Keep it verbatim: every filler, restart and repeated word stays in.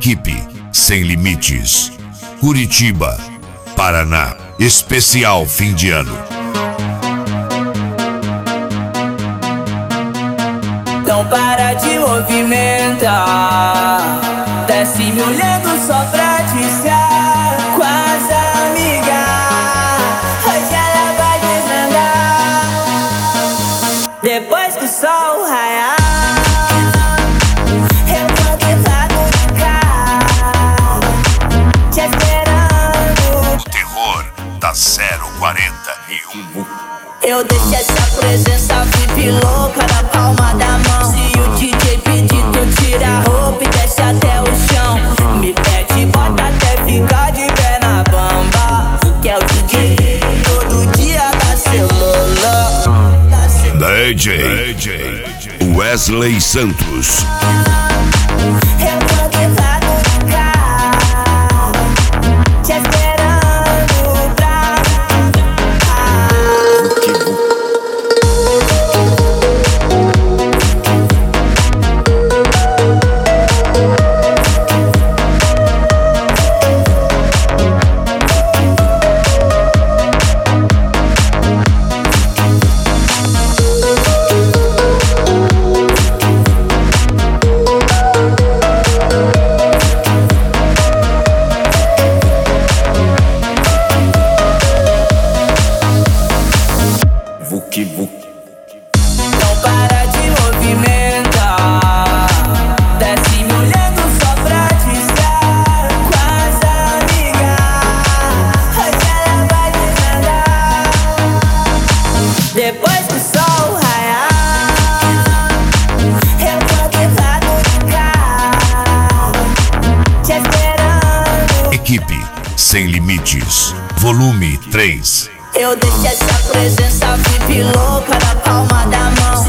Equipe Sem Limites, Curitiba, Paraná. Especial fim de ano. Então para de movimentar, desce me olhando só pra dizer com as amigas. Hoje ela vai desandar, depois que o sol raiar. Eu vou deitado de carro, te esperando. O terror da zero quarenta e um. Eu deixo essa presença V I P louca na palma da mão. Se o D J pedir, tu tira a roupa e desce até o chão. Me pede, bota até ficar de pé na bamba. Que é o D J, todo dia tá celular. D J Wesley Santos. Eu tô deitado de carro, te esperando pra Não para de movimentar, desce me olhando só pra dizer com as amigas. Hoje ela vai desandar, depois que o sol raiar. Eu tô deitado de carro, te esperando. Equipe Sem Limites, volume três. Eu deixo essa presença V I P louca na palma da mão.